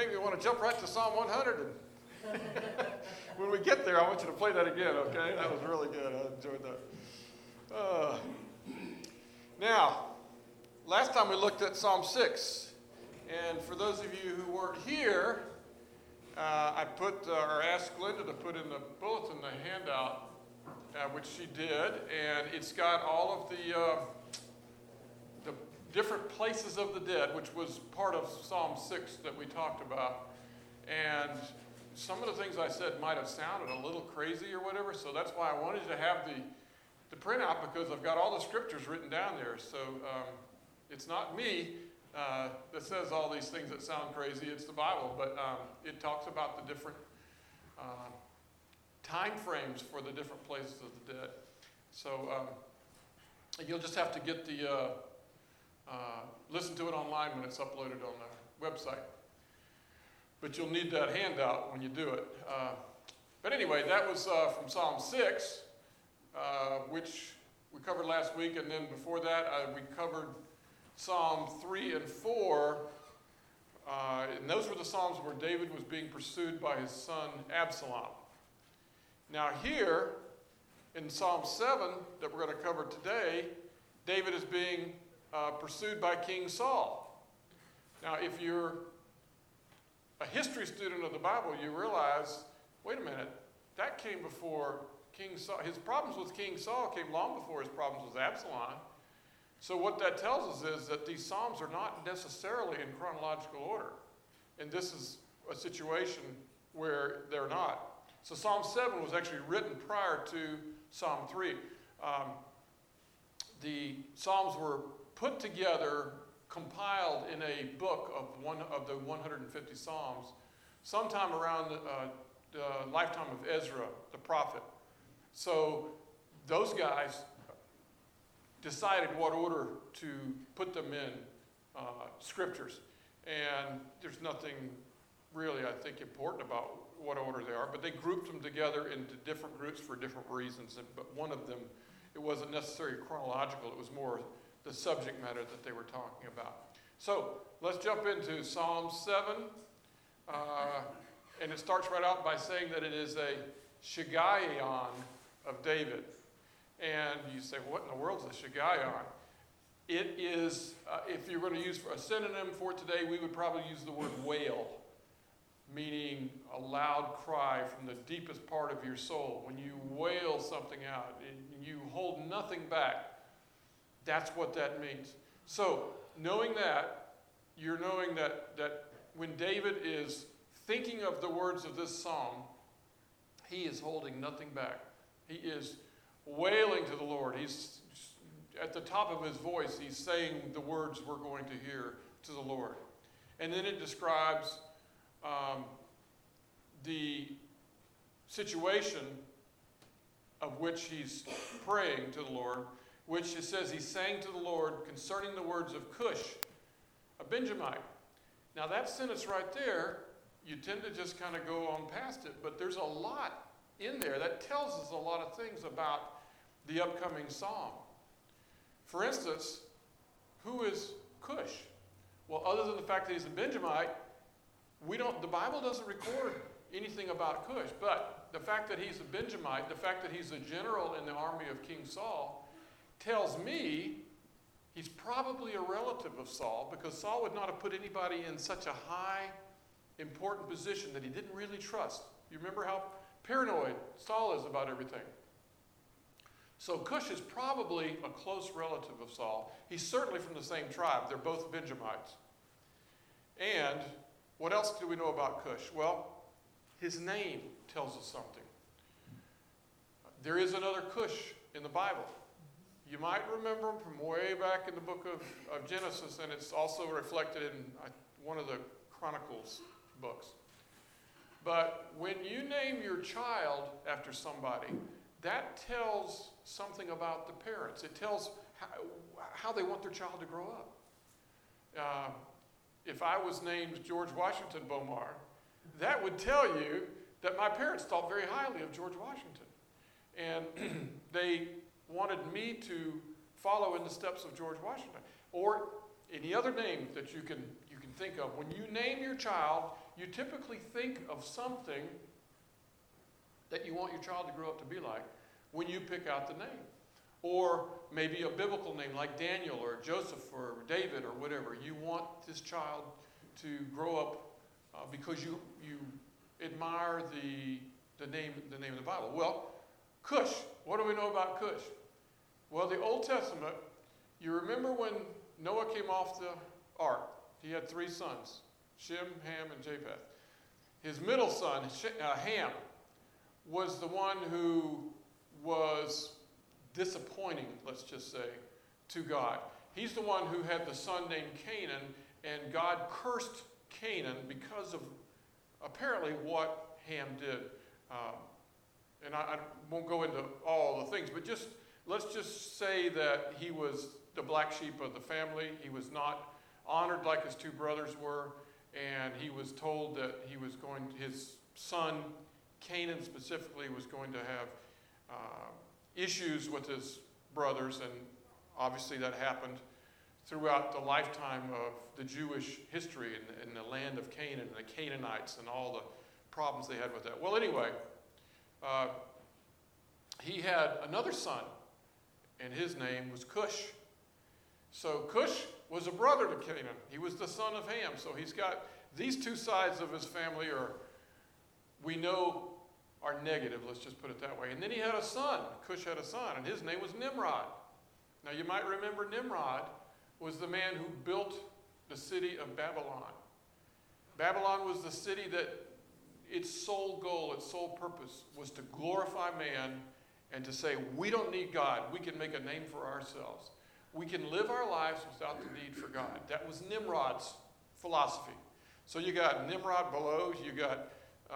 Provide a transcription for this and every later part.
make me want to jump right to Psalm 100. And when we get there, I want you to play that again, okay? That was really good. I enjoyed that. Now, last time we looked at Psalm 6. And for those of you who weren't here, I asked Glenda to put in the bulletin the handout, which she did, and it's got all of the different places of the dead, which was part of Psalm 6 that we talked about. And some of the things I said might have sounded a little crazy or whatever, so that's why I wanted to have the printout, because I've got all the scriptures written down there. So it's not me that says all these things that sound crazy. It's the Bible, but it talks about the different time frames for the different places of the dead. So you'll just have to get listen to it online when it's uploaded on the website. But you'll need that handout when you do it. But anyway, that was from Psalm 6, which we covered last week, and then before that we covered Psalm 3 and 4, and those were the Psalms where David was being pursued by his son Absalom. Now here, in Psalm 7 that we're going to cover today, David is being pursued by King Saul. Now if you're a history student of the Bible, you realize, wait a minute, that came before King Saul. His problems with King Saul came long before his problems with Absalom. So what that tells us is that these Psalms are not necessarily in chronological order. And this is a situation where they're not. So Psalm 7 was actually written prior to Psalm 3. The Psalms were put together, compiled in a book of one of the 150 Psalms, sometime around the lifetime of Ezra, the prophet. So those guys decided what order to put them in scriptures. And there's nothing really, I think, important about what order they are, but they grouped them together into different groups for different reasons. But one of them, it wasn't necessarily chronological, it was more the subject matter that they were talking about. So let's jump into Psalm 7. And it starts right out by saying that it is a Shigaion of David. And you say, what in the world is a Shigaion? It is, if you're going to use a synonym for it today, we would probably use the word wail, meaning a loud cry from the deepest part of your soul. When you wail something out, and you hold nothing back, that's what that means. So, knowing that, you're knowing that when David is thinking of the words of this psalm, he is holding nothing back. He is wailing to the Lord. He's at the top of his voice, he's saying the words we're going to hear to the Lord. And then it describes the situation of which he's praying to the Lord, which it says he's saying to the Lord concerning the words of Cush, a Benjamite. Now that sentence right there, you tend to just kind of go on past it, but there's a lot in there that tells us a lot of things about the upcoming psalm. For instance, who is Cush? Well, other than the fact that he's a Benjamite, the Bible doesn't record anything about Cush, but the fact that he's a Benjamite, the fact that he's a general in the army of King Saul, tells me he's probably a relative of Saul, because Saul would not have put anybody in such a high, important position that he didn't really trust. You remember how paranoid Saul is about everything. So Cush is probably a close relative of Saul. He's certainly from the same tribe. They're both Benjamites. And what else do we know about Cush? Well, his name tells us something. There is another Cush in the Bible. You might remember him from way back in the book of Genesis, and it's also reflected in one of the Chronicles books. But when you name your child after somebody, that tells something about the parents. It tells how they want their child to grow up. If I was named George Washington Bomar, that would tell you that my parents thought very highly of George Washington. And they wanted me to follow in the steps of George Washington. Or any other name that you can think of. When you name your child, you typically think of something that you want your child to grow up to be like when you pick out the name. Or maybe a biblical name like Daniel or Joseph or David or whatever. You want this child to grow up because you admire the name of the Bible. Well, Cush. What do we know about Cush? Well, the Old Testament, you remember when Noah came off the ark, he had 3 sons, Shem, Ham, and Japheth. His middle son, Ham, was the one who was disappointing, let's just say, to God. He's the one who had the son named Canaan, and God cursed Canaan because of apparently what Ham did. And I won't go into all the things, but let's just say that he was the black sheep of the family. He was not honored like his 2 brothers were, and he was told that his son, Canaan specifically, was going to have issues with his brothers, and obviously that happened throughout the lifetime of the Jewish history in the land of Canaan and the Canaanites and all the problems they had with that. Well, anyway, he had another son, and his name was Cush. So Cush was a brother to Canaan. He was the son of Ham. So he's got these 2 sides of his family we know are negative, let's just put it that way. And then he had a son. Cush had a son, and his name was Nimrod. Now you might remember Nimrod was the man who built the city of Babylon. Babylon was the city that its sole goal, its sole purpose was to glorify man and to say, we don't need God. We can make a name for ourselves. We can live our lives without the need for God. That was Nimrod's philosophy. So you got Nimrod below, you got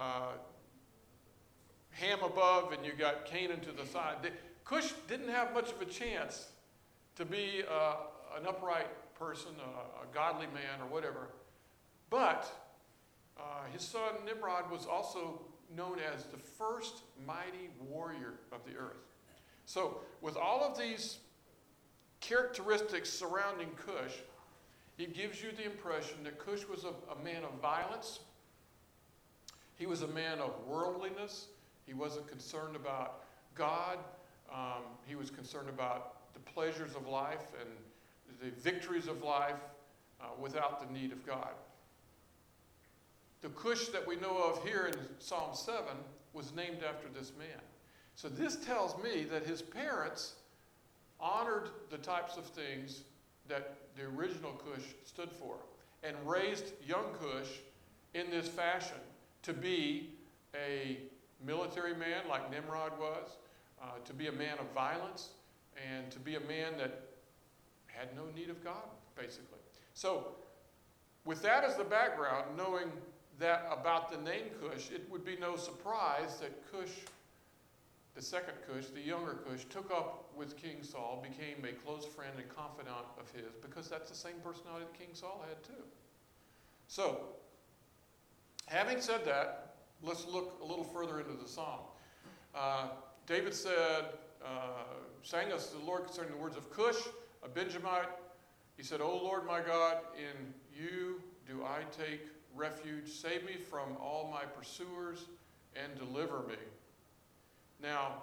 Ham above, and you got Canaan to the side. Cush didn't have much of a chance to be an upright person, a godly man or whatever. But his son Nimrod was also known as the first mighty warrior of the earth. So with all of these characteristics surrounding Cush, it gives you the impression that Cush was a man of violence. He was a man of worldliness. He wasn't concerned about God. He was concerned about the pleasures of life and the victories of life without the need of God. The Cush that we know of here in Psalm 7 was named after this man. So this tells me that his parents honored the types of things that the original Cush stood for and raised young Cush in this fashion to be a military man like Nimrod was, to be a man of violence, and to be a man that had no need of God, basically. So with that as the background, knowing that about the name Cush, it would be no surprise that Cush, the second Cush, the younger Cush, took up with King Saul, became a close friend and confidant of his, because that's the same personality that King Saul had too. So, having said that, let's look a little further into the psalm. David said, sang us the Lord concerning the words of Cush, a Benjamite. He said, O Lord my God, in you do I take refuge. Save me from all my pursuers and deliver me. Now,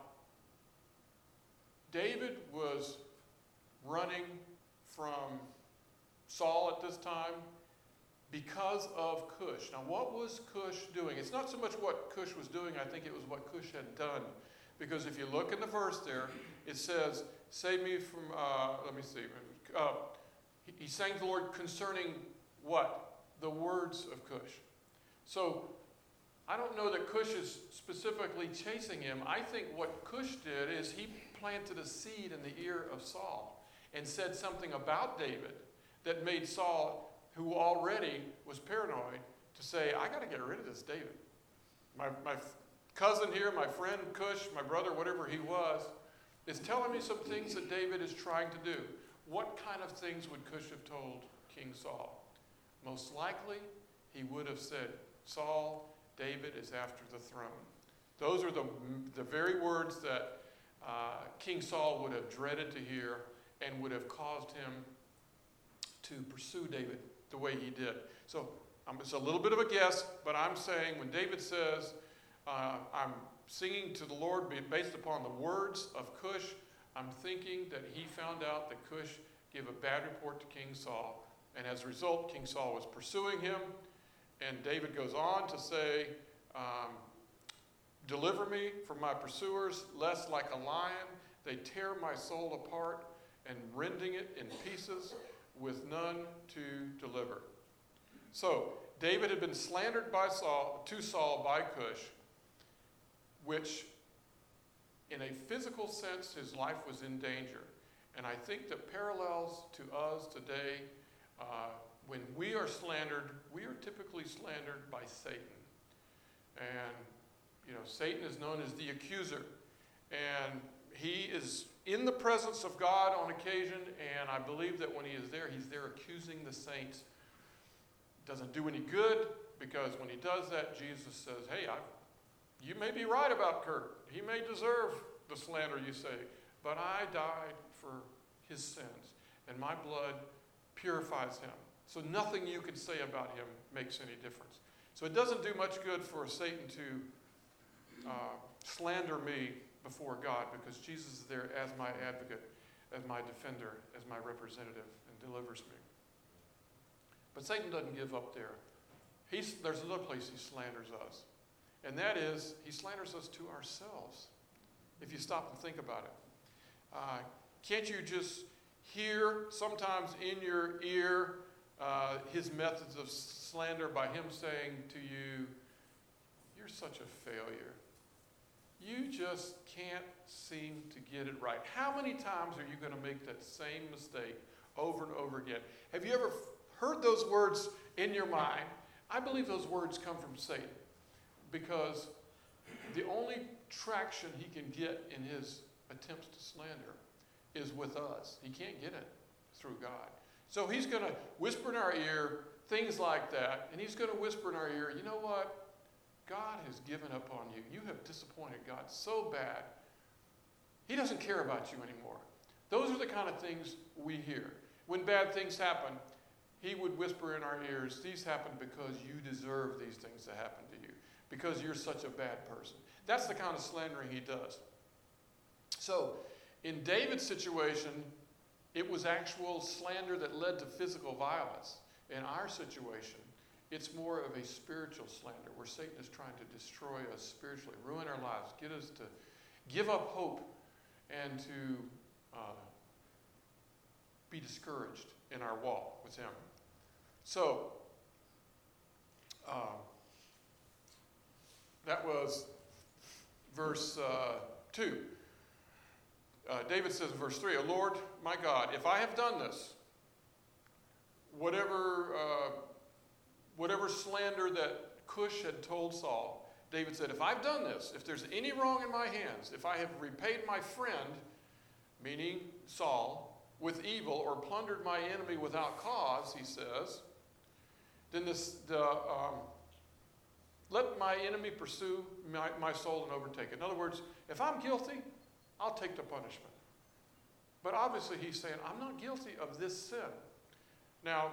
David was running from Saul at this time because of Cush. Now, what was Cush doing? It's not so much what Cush was doing, I think it was what Cush had done. Because if you look in the verse there, it says, save me from, let me see. He sang to the Lord concerning what? The words of Cush. So, I don't know that Cush is specifically chasing him. I think what Cush did is he planted a seed in the ear of Saul and said something about David that made Saul, who already was paranoid, to say, I got to get rid of this David. My cousin here, my friend Cush, my brother, whatever he was, is telling me some things that David is trying to do. What kind of things would Cush have told King Saul? Most likely, he would have said, Saul, David is after the throne. Those are the very words that King Saul would have dreaded to hear and would have caused him to pursue David the way he did. So It's a little bit of a guess, but I'm saying when David says, I'm singing to the Lord based upon the words of Cush, I'm thinking that he found out that Cush gave a bad report to King Saul. And as a result, King Saul was pursuing him. And David goes on to say, deliver me from my pursuers, lest like a lion they tear my soul apart and rending it in pieces with none to deliver. So David had been slandered to Saul by Cush, which in a physical sense his life was in danger. And I think that parallels to us today, when we are slandered, we are typically slandered by Satan. And, Satan is known as the accuser. And he is in the presence of God on occasion, and I believe that when he's there accusing the saints. Doesn't do any good, because when he does that, Jesus says, hey, you may be right about Kurt. He may deserve the slander you say, but I died for his sins, and my blood purifies him. So nothing you can say about him makes any difference. So it doesn't do much good for Satan to slander me before God, because Jesus is there as my advocate, as my defender, as my representative, and delivers me. But Satan doesn't give up there. There's another place he slanders us, and that is he slanders us to ourselves, if you stop and think about it. Can't you just hear sometimes in your ear his methods of slander by him saying to you, you're such a failure. You just can't seem to get it right. How many times are you going to make that same mistake over and over again? Have you ever heard those words in your mind? I believe those words come from Satan, because the only traction he can get in his attempts to slander is with us. He can't get it through God. So he's going to whisper in our ear things like that, and he's going to whisper in our ear, you know what? God has given up on you. You have disappointed God so bad. He doesn't care about you anymore. Those are the kind of things we hear. When bad things happen, he would whisper in our ears, these happen because you deserve these things to happen to you, because you're such a bad person. That's the kind of slandering he does. So, in David's situation, it was actual slander that led to physical violence. In our situation, it's more of a spiritual slander, where Satan is trying to destroy us spiritually, ruin our lives, get us to give up hope, and to be discouraged in our walk with him. So, that was verse 2. David says in verse 3, O Lord, my God, if I have done this, whatever slander that Cush had told Saul, David said, if I've done this, if there's any wrong in my hands, if I have repaid my friend, meaning Saul, with evil, or plundered my enemy without cause, he says, then let my enemy pursue my soul and overtake it. In other words, if I'm guilty, I'll take the punishment. But obviously he's saying, I'm not guilty of this sin. Now,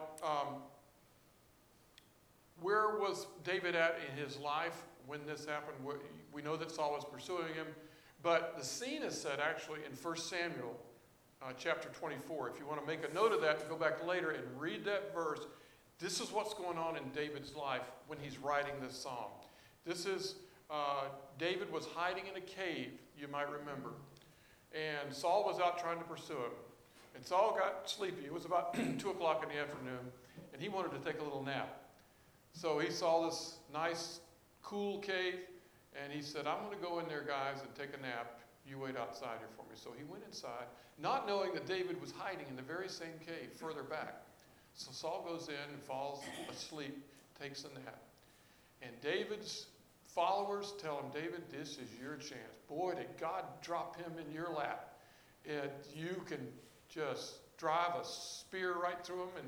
where was David at in his life when this happened? We know that Saul was pursuing him, but the scene is set actually in 1 Samuel chapter 24. If you want to make a note of that and go back later and read that verse, this is what's going on in David's life when he's writing this psalm. This is, David was hiding in a cave, you might remember. And Saul was out trying to pursue him. And Saul got sleepy. It was about 2 o'clock in the afternoon, and he wanted to take a little nap. So he saw this nice, cool cave, and he said, I'm going to go in there, guys, and take a nap. You wait outside here for me. So he went inside, not knowing that David was hiding in the very same cave further back. So Saul goes in and falls asleep, takes a nap. And David's followers tell him, David, this is your chance. Boy, did God drop him in your lap. You can just drive a spear right through him, and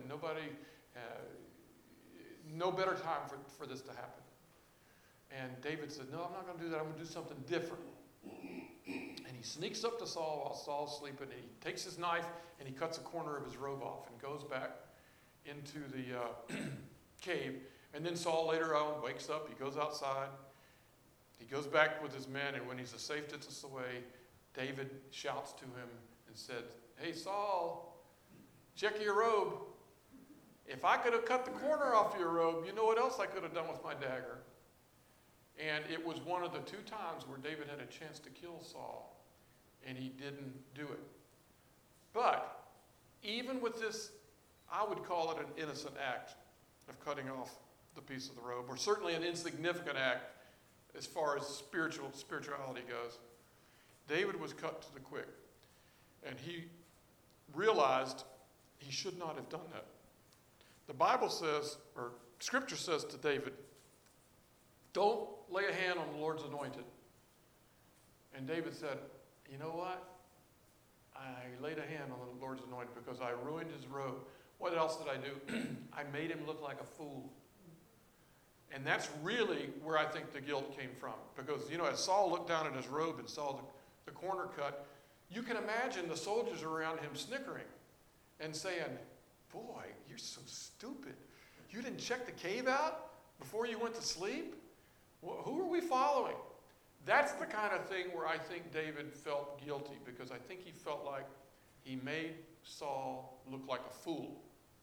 no better time for this to happen. And David said, no, I'm not going to do that. I'm going to do something different. And he sneaks up to Saul while Saul's sleeping, and he takes his knife and he cuts a corner of his robe off and goes back into the cave. And then Saul later on wakes up, he goes outside, he goes back with his men, and when he's a safe distance away, David shouts to him and said, "Hey, Saul, check your robe. If I could have cut the corner off your robe, you know what else I could have done with my dagger?" And it was one of the 2 times where David had a chance to kill Saul, and he didn't do it. But even with this, I would call it an innocent act of cutting off the piece of the robe, or certainly an insignificant act as far as spirituality goes. David was cut to the quick, and he realized he should not have done that. The Bible says, or Scripture says to David, "Don't lay a hand on the Lord's anointed." And David said, "You know what? I laid a hand on the Lord's anointed because I ruined his robe. What else did I do? I made him look like a fool." And that's really where I think the guilt came from. Because, as Saul looked down at his robe and saw the corner cut, you can imagine the soldiers around him snickering and saying, "Boy, you're so stupid. You didn't check the cave out before you went to sleep? Who are we following?" That's the kind of thing where I think David felt guilty, because I think he felt like he made Saul look like a fool.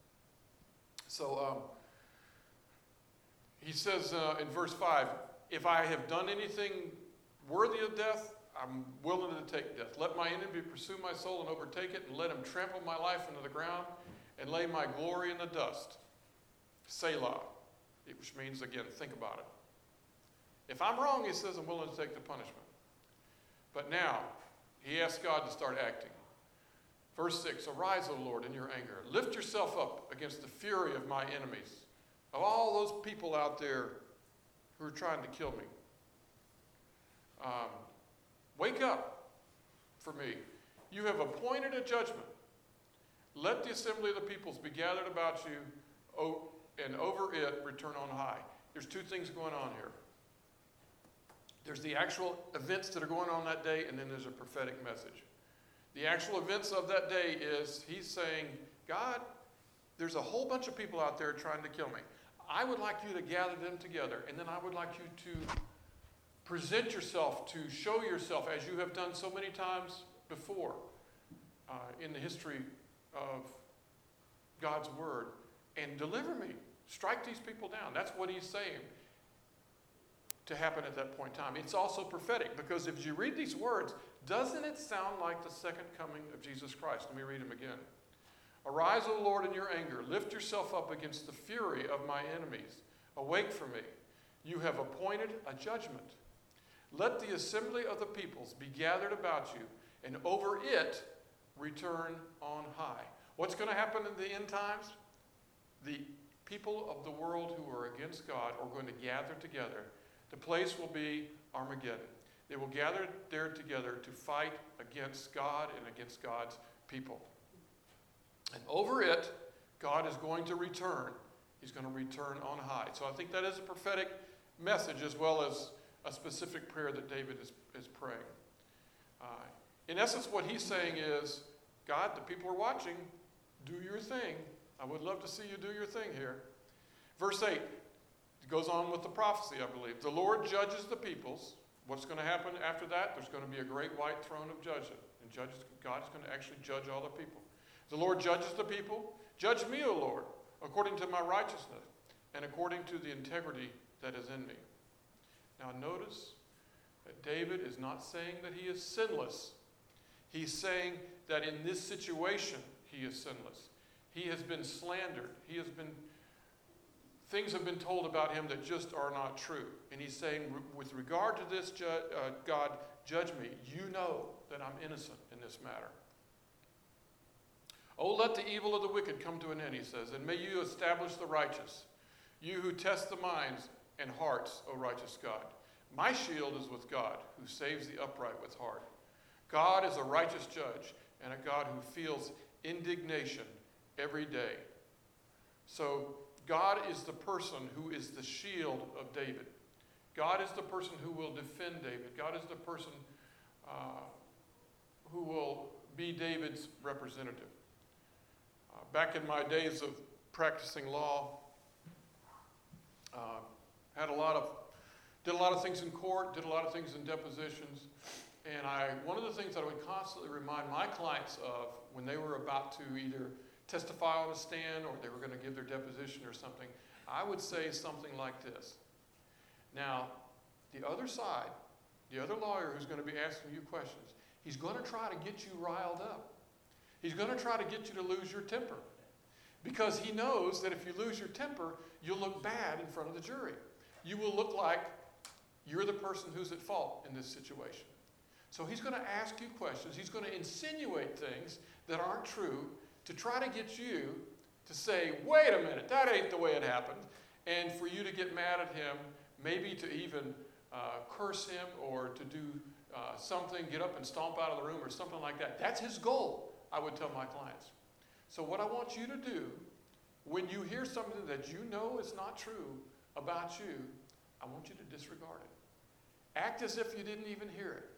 So he says in verse 5, "If I have done anything worthy of death, I'm willing to take death. Let my enemy pursue my soul and overtake it, and let him trample my life into the ground and lay my glory in the dust. Selah," which means, again, think about it. If I'm wrong, he says, I'm willing to take the punishment. But now, he asks God to start acting. Verse 6, "Arise, O Lord, in your anger. Lift yourself up against the fury of my enemies, of all those people out there who are trying to kill me. Wake up for me. You have appointed a judgment. Let the assembly of the peoples be gathered about you, and over it return on high." There's 2 things going on here. There's the actual events that are going on that day, and then there's a prophetic message. The actual events of that day is he's saying, "God, there's a whole bunch of people out there trying to kill me. I would like you to gather them together, and then I would like you to present yourself, to show yourself as you have done so many times before in the history of God's Word, and deliver me. Strike these people down." That's what he's saying to happen at that point in time. It's also prophetic, because if you read these words, doesn't it sound like the second coming of Jesus Christ? Let me read them again. "Arise, O Lord, in your anger. Lift yourself up against the fury of my enemies. Awake for me. You have appointed a judgment. Let the assembly of the peoples be gathered about you, and over it return on high." What's going to happen in the end times? The people of the world who are against God are going to gather together. The place will be Armageddon. They will gather there together to fight against God and against God's people. And over it, God is going to return. He's going to return on high. So I think that is a prophetic message, as well as a specific prayer that David is praying. In essence, what he's saying is, God, the people are watching. Do your thing. I would love to see you do your thing here. Verse 8 goes on with the prophecy, I believe. "The Lord judges the peoples." What's going to happen after that? There's going to be a great white throne of judgment. And God is going to actually judge all the people. "The Lord judges the people. Judge me, O Lord, according to my righteousness and according to the integrity that is in me." Now notice that David is not saying that he is sinless. He's saying that in this situation, he is sinless. He has been slandered. Things have been told about him that just are not true. And he's saying, with regard to this, God, judge me. You know that I'm innocent in this matter. "Oh, let the evil of the wicked come to an end," he says, "and may you establish the righteous. You who test the minds and hearts, O righteous God. My shield is with God, who saves the upright with heart. God is a righteous judge and a God who feels indignation every day." So God is the person who is the shield of David. God is the person who will defend David. God is the person who will be David's representative. Back in my days of practicing law, Did a lot of things in court, did a lot of things in depositions. And one of the things that I would constantly remind my clients of when they were about to either testify on a stand or they were going to give their deposition or something, I would say something like this. Now, the other side, the other lawyer who's going to be asking you questions, he's going to try to get you riled up. He's going to try to get you to lose your temper. Because he knows that if you lose your temper, you'll look bad in front of the jury. You will look like you're the person who's at fault in this situation. So he's going to ask you questions. He's going to insinuate things that aren't true to try to get you to say, wait a minute, that ain't the way it happened. And for you to get mad at him, maybe to even curse him or to do something, get up and stomp out of the room or something like that. That's his goal, I would tell my clients. So what I want you to do, when you hear something that you know is not true about you, I want you to disregard it. Act as if you didn't even hear it.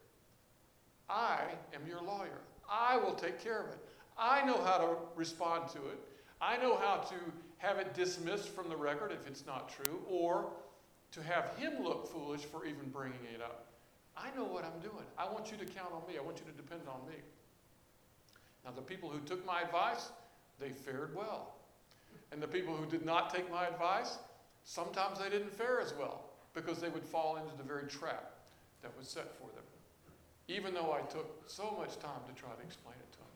I am your lawyer. I will take care of it. I know how to respond to it. I know how to have it dismissed from the record if it's not true, or to have him look foolish for even bringing it up. I know what I'm doing. I want you to count on me. I want you to depend on me. Now, the people who took my advice, they fared well. And the people who did not take my advice, sometimes they didn't fare as well because they would fall into the very trap that was set for them, even though I took so much time to try to explain it to them.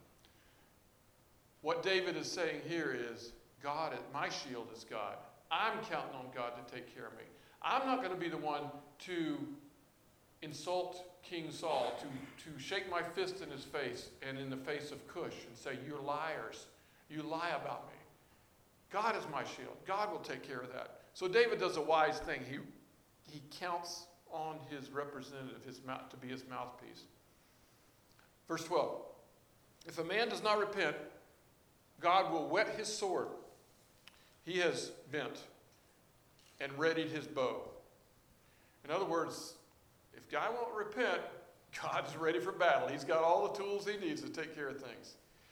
What David is saying here is, God, my shield is God. I'm counting on God to take care of me. I'm not going to be the one to insult King Saul, to shake my fist in his face and in the face of Cush and say, you're liars. You lie about me. God is my shield. God will take care of that. So David does a wise thing. He counts on his representative, to be his mouthpiece. Verse 12. If a man does not repent, God will whet his sword. He has bent and readied his bow. In other words, if guy won't repent, God's ready for battle. He's got all the tools he needs to take care of things.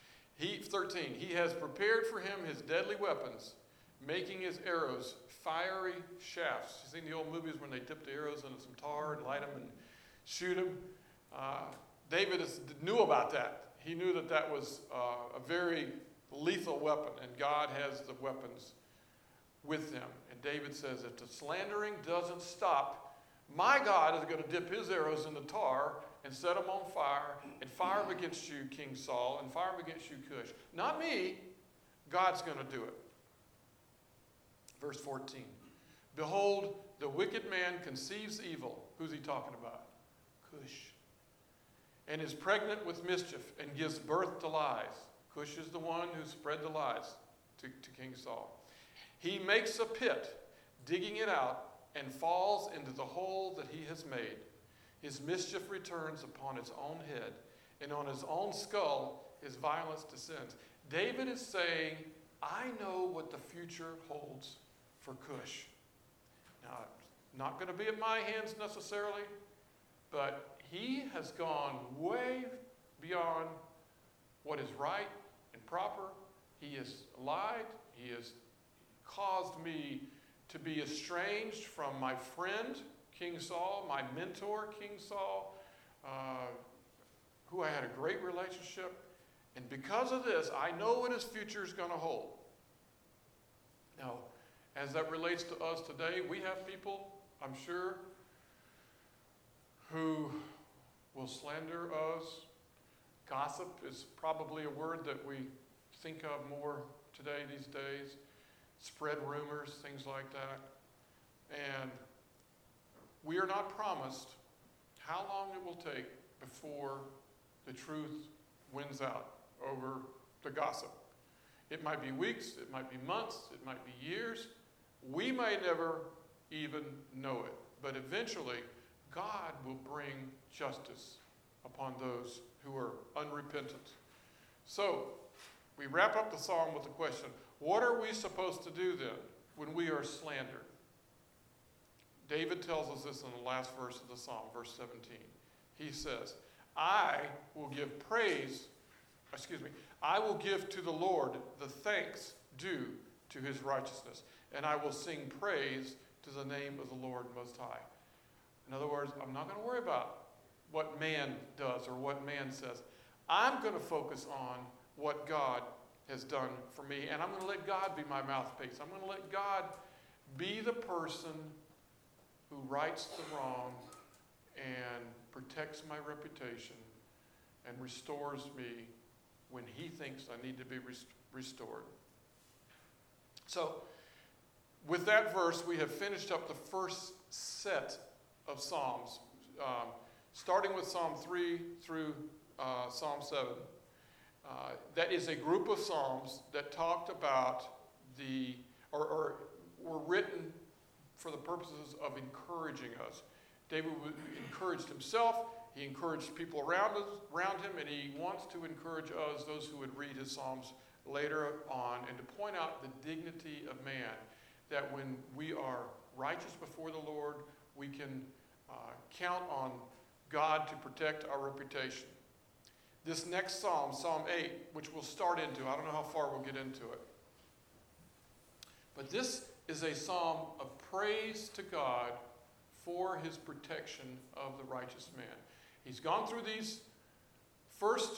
13, he has prepared for him his deadly weapons, making his arrows fiery shafts. You seen the old movies when they dip the arrows into some tar and light them and shoot them? David knew about that. He knew that that was a very lethal weapon, and God has the weapons with him. And David says, if the slandering doesn't stop, my God is going to dip his arrows in the tar and set them on fire and fire them against you, King Saul, and fire them against you, Cush. Not me. God's going to do it. Verse 14. Behold, the wicked man conceives evil. Who's he talking about? Cush. And is pregnant with mischief and gives birth to lies. Cush is the one who spread the lies to King Saul. He makes a pit, digging it out, and falls into the hole that he has made. His mischief returns upon his own head, and on his own skull his violence descends. David is saying, I know what the future holds for Cush. Now, it's not going to be in my hands necessarily, but he has gone way beyond what is right and proper. He has lied. He has caused me to be estranged from my friend, King Saul, my mentor, King Saul, who I had a great relationship. And because of this, I know what his future is going to hold. Now, as that relates to us today, we have people, I'm sure, who will slander us. Gossip is probably a word that we think of more today these days. Spread rumors, things like that. And we are not promised how long it will take before the truth wins out over the gossip. It might be weeks, it might be months, it might be years. We may never even know it. But eventually, God will bring justice upon those who are unrepentant. So, we wrap up the psalm with the question, what are we supposed to do then when we are slandered? David tells us this in the last verse of the psalm, verse 17. He says, I will give to the Lord the thanks due to his righteousness, and I will sing praise to the name of the Lord Most High. In other words, I'm not going to worry about what man does or what man says. I'm going to focus on what God has done for me, and I'm going to let God be my mouthpiece. I'm going to let God be the person who rights the wrong and protects my reputation and restores me when he thinks I need to be restored. So, with that verse, we have finished up the first set of Psalms, starting with Psalm 3 through Psalm 7. That is a group of Psalms that talked about or were written for the purposes of encouraging us. David encouraged himself, he encouraged people around him, and he wants to encourage us, those who would read his Psalms later on, and to point out the dignity of man, that when we are righteous before the Lord, we can count on God to protect our reputation. This next Psalm, Psalm 8, which we'll start into, I don't know how far we'll get into it, but this is a psalm of praise to God for his protection of the righteous man. He's gone through these first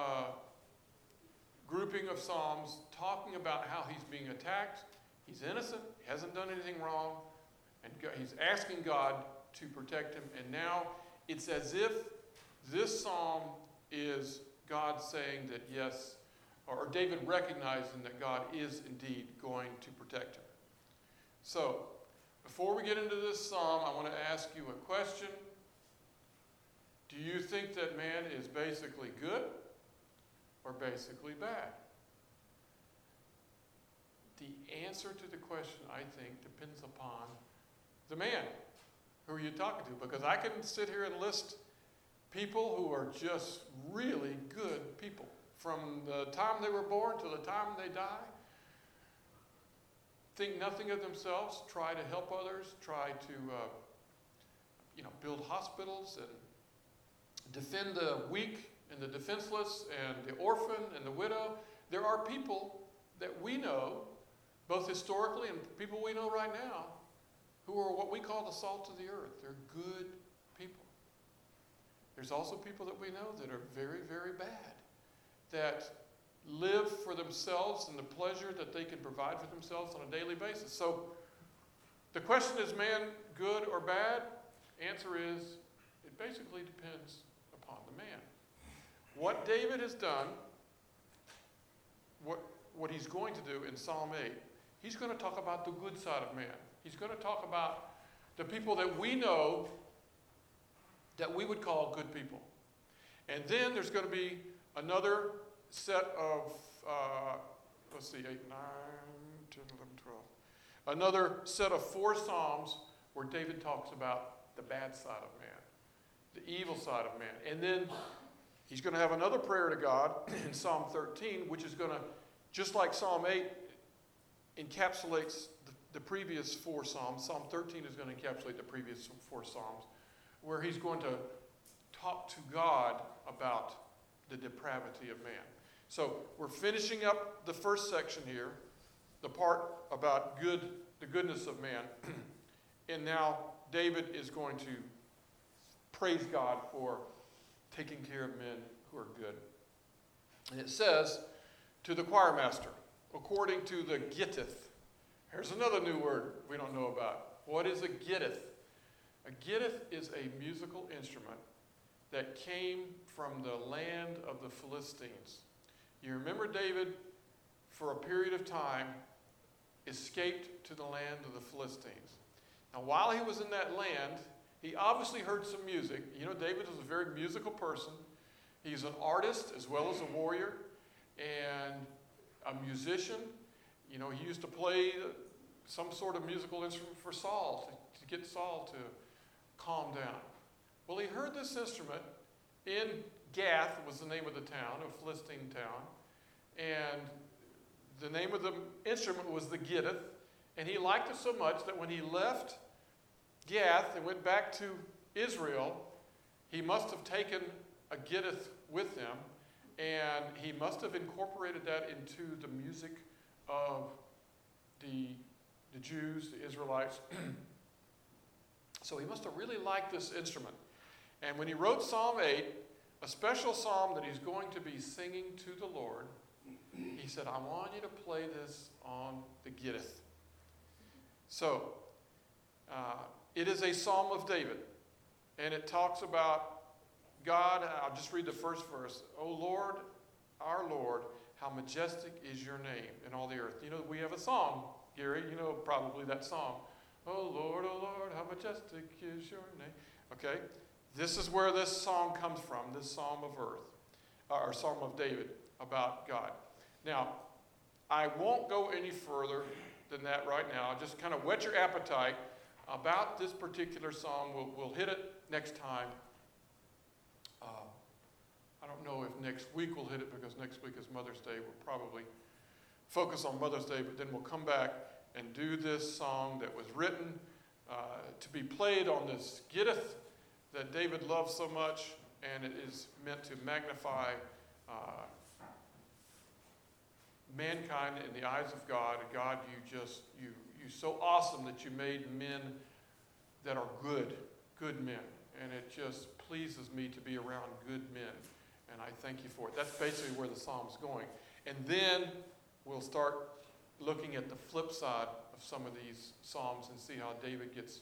grouping of psalms talking about how he's being attacked. He's innocent, he hasn't done anything wrong, and he's asking God to protect him. And now it's as if this psalm is God saying that yes, or David recognizing that God is indeed going to protect him. So, before we get into this psalm, I want to ask you a question. Do you think that man is basically good or basically bad? The answer to the question, I think, depends upon the man. Who are you talking to? Because I can sit here and list people who are just really good people. From the time they were born to the time they die. Think nothing of themselves, try to help others, try to build hospitals and defend the weak and the defenseless and the orphan and the widow. There are people that we know, both historically and people we know right now, who are what we call the salt of the earth. They're good people. There's also people that we know that are very, very bad, that live for themselves and the pleasure that they can provide for themselves on a daily basis. So the question is, man good or bad? Answer is, it basically depends upon the man. What David has done, what he's going to do in Psalm 8, he's going to talk about the good side of man. He's going to talk about the people that we know that we would call good people. And then there's going to be another set of, 8, 9, 10, 11, 12. Another set of 4 Psalms where David talks about the bad side of man, the evil side of man. And then he's going to have another prayer to God in Psalm 13, which is going to, just like Psalm 8 encapsulates the previous 4 Psalms, Psalm 13 is going to encapsulate the previous 4 Psalms, where he's going to talk to God about the depravity of man. So we're finishing up the first section here, the part about the goodness of man. And now David is going to praise God for taking care of men who are good. And it says, to the choir master, according to the gittith. Here's another new word we don't know about. What is a gittith? A gittith is a musical instrument that came from the land of the Philistines. You remember David, for a period of time, escaped to the land of the Philistines. Now, while he was in that land, he obviously heard some music. You know, David was a very musical person. He's an artist as well as a warrior and a musician. You know, he used to play some sort of musical instrument for Saul, to get Saul to calm down. Well, he heard this instrument in Gath, was the name of the town, a Philistine town, and the name of the instrument was the gittith, and he liked it so much that when he left Gath and went back to Israel, he must have taken a gittith with him, and he must have incorporated that into the music of the Jews, the Israelites. So he must have really liked this instrument. And when he wrote Psalm 8, a special psalm that he's going to be singing to the Lord, he said, I want you to play this on the Gittith. So, it is a Psalm of David. And it talks about God. I'll just read the first verse. O Lord, our Lord, how majestic is your name in all the earth. You know, we have a song, Gary. You know probably that song. Oh Lord, how majestic is your name. Okay, this is where this song comes from, this Psalm of earth, or Psalm of David about God. Now, I won't go any further than that right now. Just kind of whet your appetite about this particular psalm. We'll hit it next time. I don't know if next week we'll hit it because next week is Mother's Day. We'll probably focus on Mother's Day, but then we'll come back and do this song that was written to be played on this Gittith that David loves so much, and it is meant to magnify mankind in the eyes of God. God, you're so awesome that you made men that are good men, and it just pleases me to be around good men, and I thank you for it. That's basically where the psalm's going. And then we'll start looking at the flip side of some of these psalms and see how David gets,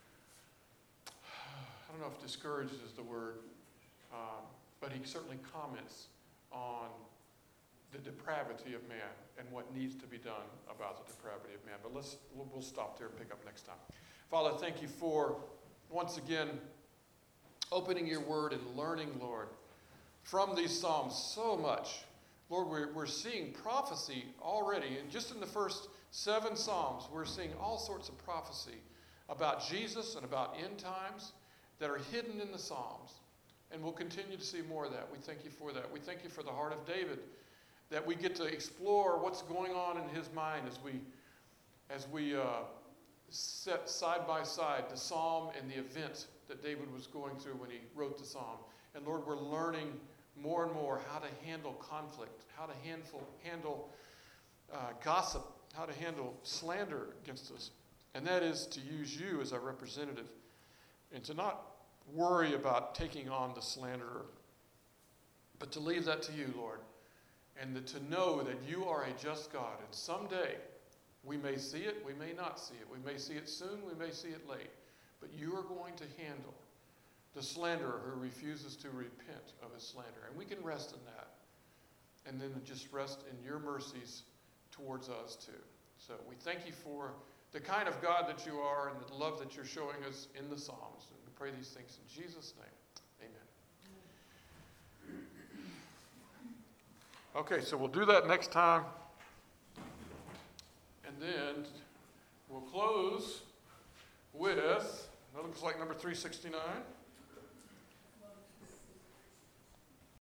I don't know if discouraged is the word, but he certainly comments on the depravity of man and what needs to be done about the depravity of man. But we'll stop there and pick up next time. Father, thank you for, once again, opening your word and learning, Lord, from these psalms so much. Lord, we're seeing prophecy already. And just in the first 7 psalms, we're seeing all sorts of prophecy about Jesus and about end times that are hidden in the psalms. And we'll continue to see more of that. We thank you for that. We thank you for the heart of David, that we get to explore what's going on in his mind as we set side by side the psalm and the event that David was going through when he wrote the psalm. And Lord, we're learning more and more how to handle conflict, how to handle gossip, how to handle slander against us. And that is to use you as our representative and to not worry about taking on the slanderer, but to leave that to you, Lord, and to know that you are a just God. And someday we may see it, we may not see it. We may see it soon, we may see it late. But you are going to handle the slanderer who refuses to repent of his slander. And we can rest in that. And then just rest in your mercies towards us too. So we thank you for the kind of God that you are and the love that you're showing us in the Psalms. And we pray these things in Jesus' name. Amen. Okay, so we'll do that next time. And then we'll close with, that looks like number 369.